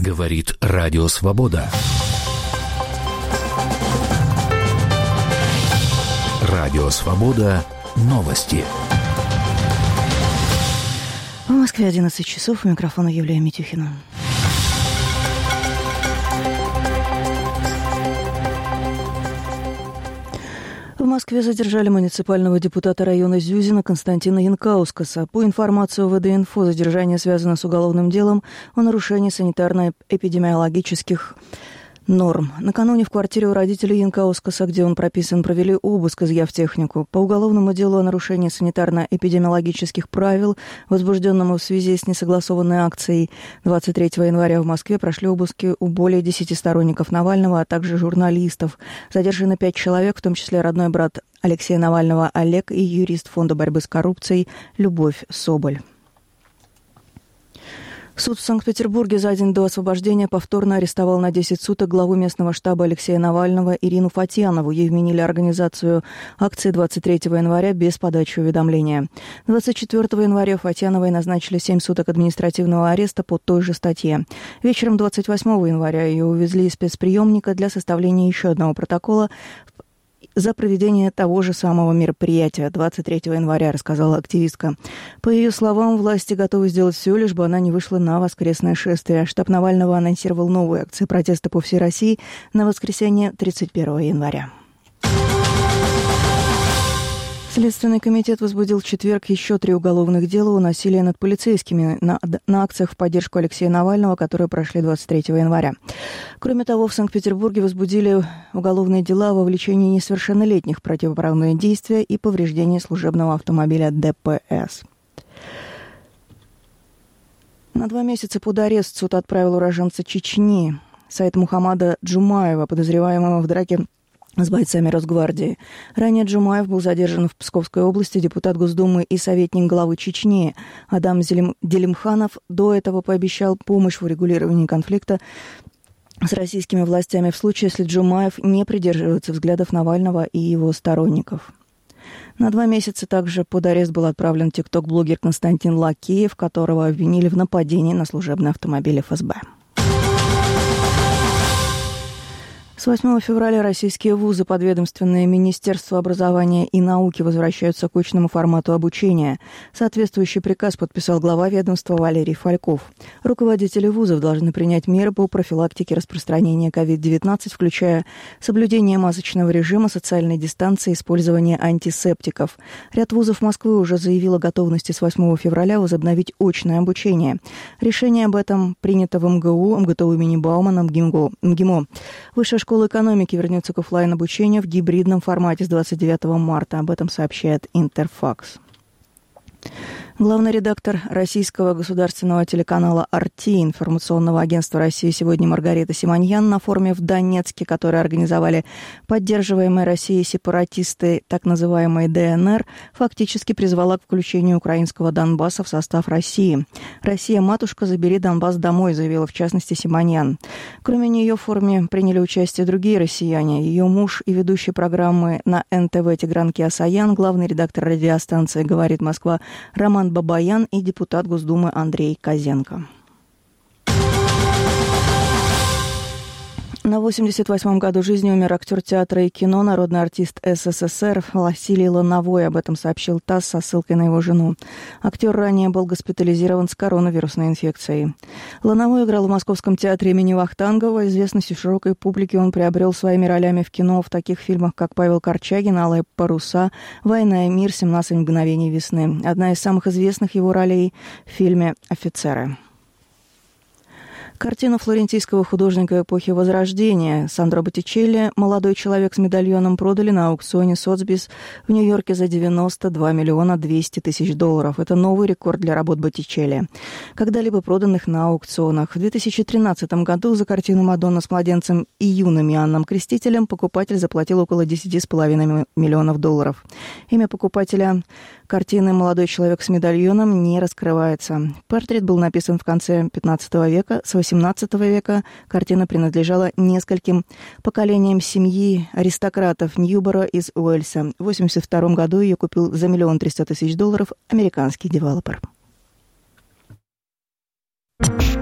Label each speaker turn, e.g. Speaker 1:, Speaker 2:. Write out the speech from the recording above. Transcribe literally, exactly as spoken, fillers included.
Speaker 1: Говорит Радио Свобода. Радио Свобода. Новости.
Speaker 2: В Москве одиннадцать часов. У микрофона Юлия Митюхина. В Москве задержали муниципального депутата района Зюзина Константина Янкаускаса. По информации ОВД-Инфо, задержание связано с уголовным делом о нарушении санитарно-эпидемиологических норм. Накануне в квартире у родителей Янкаускаса, где он прописан, провели обыск, изъяв технику. По уголовному делу о нарушении санитарно-эпидемиологических правил, возбужденному в связи с несогласованной акцией, двадцать третьего января в Москве прошли обыски у более десяти сторонников Навального, а также журналистов. Задержаны пять человек, в том числе родной брат Алексея Навального Олег и юрист Фонда борьбы с коррупцией Любовь Соболь. Суд в Санкт-Петербурге за день до освобождения повторно арестовал на десять суток главу местного штаба Алексея Навального Ирину Фатьянову. Ей вменили организацию акции двадцать третьего января без подачи уведомления. двадцать четвёртого января Фатьяновой назначили семь суток административного ареста по той же статье. Вечером двадцать восьмого января ее увезли из спецприемника для составления еще одного протокола за проведение того же самого мероприятия двадцать третьего января, рассказала активистка. По ее словам, власти готовы сделать все, лишь бы она не вышла на воскресное шествие. Штаб Навального анонсировал новые акции протеста по всей России на воскресенье тридцать первого января. Следственный комитет возбудил в четверг еще три уголовных дела о насилии над полицейскими на, на акциях в поддержку Алексея Навального, которые прошли двадцать третьего января. Кроме того, в Санкт-Петербурге возбудили уголовные дела о вовлечении несовершеннолетних в противоправные действия и повреждении служебного автомобиля ДПС. На два месяца под арест суд отправил уроженца Чечни Саида Мухаммада Джумаева, подозреваемого в драке с бойцами Росгвардии. Ранее Джумаев был задержан в Псковской области, депутат Госдумы и советник главы Чечни. Адам Делимханов до этого пообещал помощь в урегулировании конфликта с российскими властями в случае, если Джумаев не придерживается взглядов Навального и его сторонников. На два месяца также под арест был отправлен тикток-блогер Константин Лакеев, которого обвинили в нападении на служебный автомобиль эф эс бэ. С восьмого февраля российские вузы, подведомственные Министерству образования и науки, возвращаются к очному формату обучения. Соответствующий приказ подписал глава ведомства Валерий Фальков. Руководители вузов должны принять меры по профилактике распространения ковид девятнадцать, включая соблюдение масочного режима, социальной дистанции, использование антисептиков. Ряд вузов Москвы уже заявил о готовности с восьмого февраля возобновить очное обучение. Решение об этом принято в эм гэ у, эм гэ тэ у имени Баумана, МГИМО. Высшая школа Школа экономики вернется к офлайн-обучению в гибридном формате с двадцать девятого марта. Об этом сообщает Интерфакс. Главный редактор российского государственного телеканала «Арти» информационного агентства России «Сегодня» Маргарита Симоньян на форуме в Донецке, который организовали поддерживаемые Россией сепаратисты, так называемые дэ эн эр, фактически призвала к включению украинского Донбасса в состав России. «Россия, матушка, забери Донбасс домой», заявила в частности Симоньян. Кроме нее в форуме приняли участие другие россияне. Ее муж и ведущий программы на эн тэ вэ Тигран Кеосаян, главный редактор радиостанции «Говорит Москва» Роман Бабаян и депутат Госдумы Андрей Козенко. На восемьдесят восьмом году жизни умер актер театра и кино, народный артист эс эс эс эр Василий Лановой. Об этом сообщил ТАСС со ссылкой на его жену. Актер ранее был госпитализирован с коронавирусной инфекцией. Лановой играл в Московском театре имени Вахтангова. Известность у широкой публики он приобрел своими ролями в кино в таких фильмах, как «Павел Корчагин», «Алые паруса», «Война и мир», «семнадцать мгновений весны». Одна из самых известных его ролей в фильме «Офицеры». Картину флорентийского художника эпохи Возрождения Сандро Боттичелли «Молодой человек с медальоном» продали на аукционе Сотбис в Нью-Йорке за девяносто два миллиона двести тысяч долларов. Это новый рекорд для работ Боттичелли, когда-либо проданных на аукционах. В две тысячи тринадцатом году за картину «Мадонна с младенцем и юным Иоанном Крестителем» покупатель заплатил около десять с половиной миллионов долларов. Имя покупателя картины «Молодой человек с медальоном» не раскрывается. Портрет был написан в конце пятнадцатого века. С восемнадцатого века картина принадлежала нескольким поколениям семьи аристократов Ньюборо из Уэльса. В восемьдесят втором году ее купил за миллион триста тысяч долларов американский девелопер.